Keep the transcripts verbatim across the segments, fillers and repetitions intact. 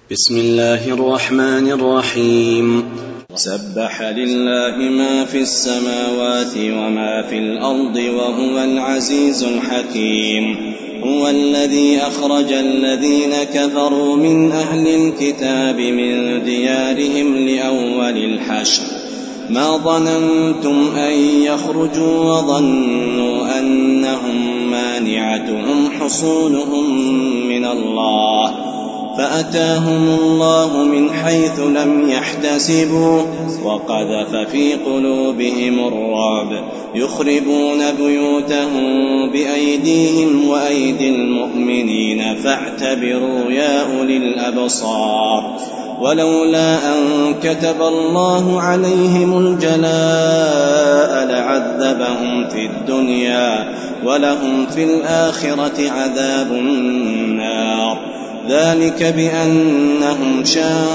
بسم الله الرحمن الرحيم. سبح لله ما في السماوات وما في الأرض وهو العزيز الحكيم. هو الذي أخرج الذين كفروا من أهل الكتاب من ديارهم لأول الحشر ما ظننتم أن يخرجوا وظنوا أنهم مانعتهم حصونهم من الله فأتاهم الله من حيث لم يحتسبوا وقذف في قلوبهم الرعب يخربون بيوتهم بأيديهم وأيدي المؤمنين فاعتبروا يا أولي الأبصار. ولولا أن كتب الله عليهم الجلاء لعذبهم في الدنيا ولهم في الآخرة عذاب النار ذلك بأنهم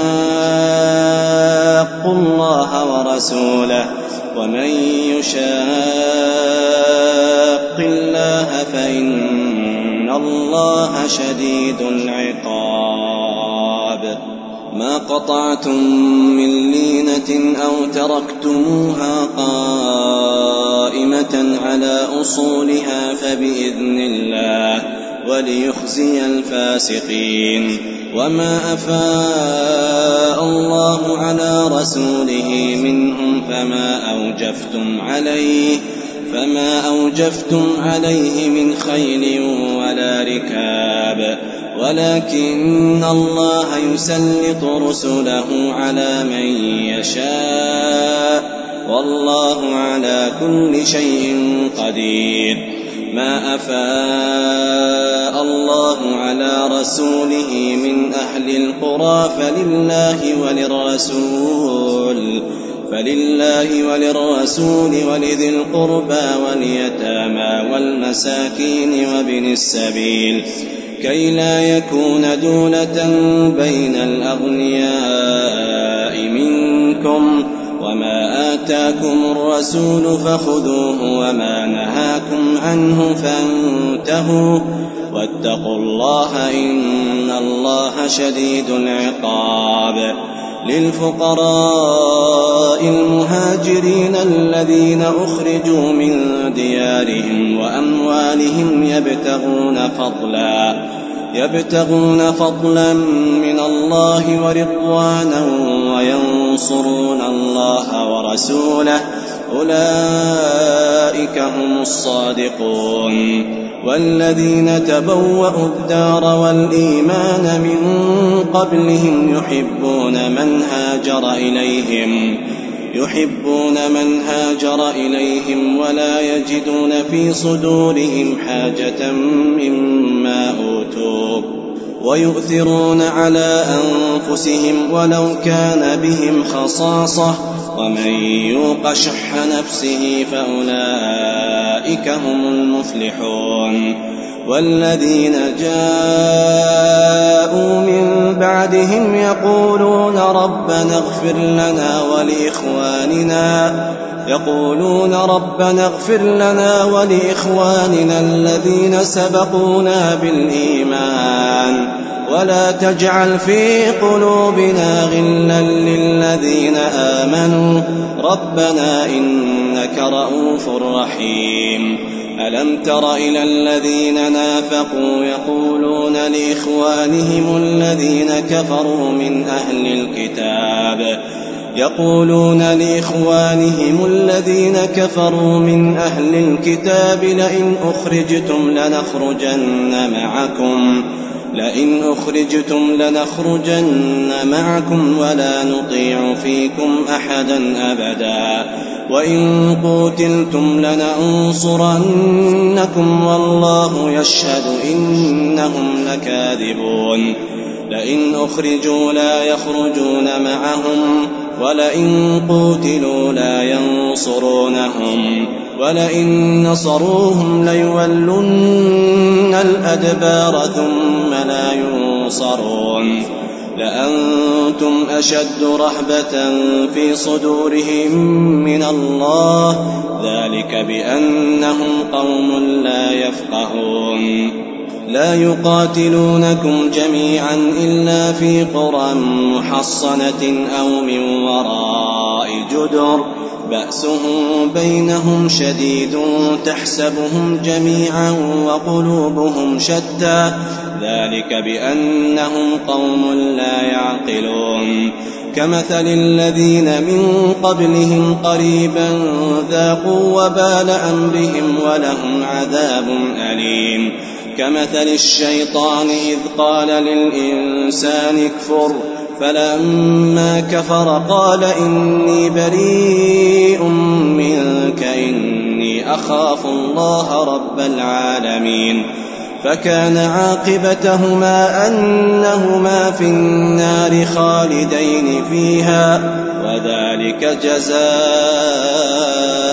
شاقوا الله ورسوله ومن يشاق الله فإن الله شديد العقاب. ما قطعتم من لينة أو تركتموها قائمة على أصولها فبإذن الله وليخزي الفاسقين. وما أفاء الله على رسوله منهم فما أوجفتم عليه فما أوجفتم عليه من خيل ولا ركاب ولكن الله يسلط رسله على من يشاء والله على كل شيء قدير. ما أفاء الله على رسوله من أهل القرى فلله وللرسول فلله وللرسول ولذي القربى واليتامى والمساكين وابن السبيل كي لا يكون دولة بين الأغنياء منكم وما آتاكم الرسول فخذوه وما نهاكم عنه فانتهوا واتقوا الله إن الله شديد العقاب. للفقراء المهاجرين الذين أخرجوا من ديارهم وأموالهم يبتغون فضلا يبتغون فضلا من الله ورضوانا وينصرون الله ورسوله أولئك هم الصادقون. والذين تبوأوا الدار والإيمان من قبلهم يحبون من هاجر إليهم يحبون من هاجر إليهم ولا يجدون في صدورهم حاجة مما أوتوا ويؤثرون على أنفسهم ولو كان بهم خصاصة ومن يوق شح نفسه فأولئك هم المفلحون. والذين جاءوا من بعدهم يقولون ربنا اغفر لنا ولإخواننا يقولون ربنا اغفر لنا ولإخواننا الذين سبقونا بالإيمان ولا تجعل في قلوبنا غلا للذين آمنوا ربنا إنك رؤوف رحيم. ألم تر إلى الذين نافقوا يقولون لإخوانهم الذين كفروا من أهل الكتاب يقولون لإخوانهم الذين كفروا من أهل الكتاب لئن أخرجتم لنخرجن معكم لئن أخرجتم لنخرجن معكم ولا نطيع فيكم أحدا أبدا وإن قتلتم لننصرنكم والله يشهد إنهم لكاذبون. لئن أخرجوا لا يخرجون معهم ولئن قتلوا لا ينصرونهم ولئن نصروهم ليولن الأدبار ثم لا ينصرون. لأنتم أشد رهبة في صدورهم من الله ذلك بأنهم قوم لا يفقهون. لا يقاتلونكم جميعا إلا في قرى محصنة أو من وراء جدر بأسهم بينهم شديد تحسبهم جميعا وقلوبهم شتى ذلك بأنهم قوم لا يعقلون كمثل الذين من قبلهم قريبا ذاقوا وبال أمرهم ولهم عذاب أليم كمثل الشيطان إذ قال للإنسان اكفر فلما كفر قال إني بريء منك إني أخاف الله رب العالمين فكان عاقبتهما أنهما في النار خالدين فيها وذلك جزاء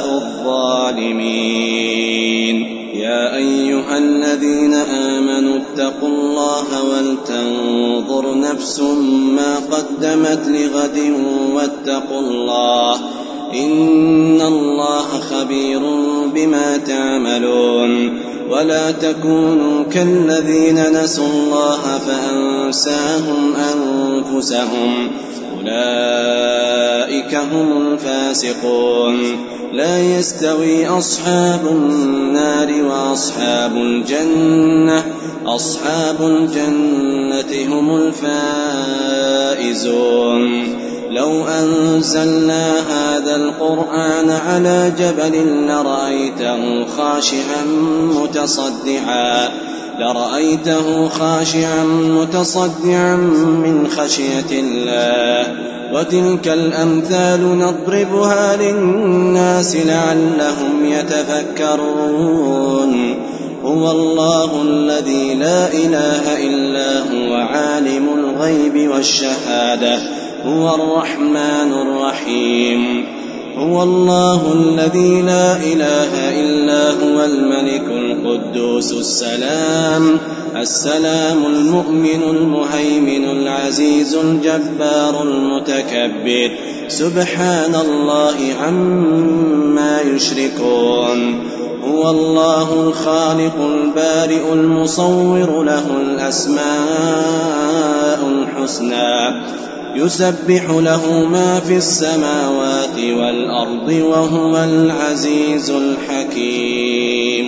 الظالمين يا أيها الذين آمنوا اتقوا الله ولتنظر نفس ما قدمت لغد واتقوا الله إن الله خبير بما تعملون ولا تكونوا كالذين نسوا الله فأنساهم أنفسهم أولئك هم الفاسقون لا يستوي أصحاب النار وأصحاب الجنة أصحاب الجنة هم الفائزون لو أنزلنا هذا القرآن على جبل لرأيته خاشعا متصدعا لرأيته خاشعا متصدعا من خشية الله وتلك الأمثال نضربها للناس لعلهم يتفكرون هو الله الذي لا إله إلا هو عالم الغيب والشهادة هو الرحمن الرحيم هو الله الذي لا إله إلا هو الملك القدوس السلام السلام المؤمن المهيمن العزيز الجبار المتكبر سبحان الله عما يشركون هو الله الخالق البارئ المصور له الأسماء الحسنى يسبح له ما في السماوات والأرض وهو العزيز الحكيم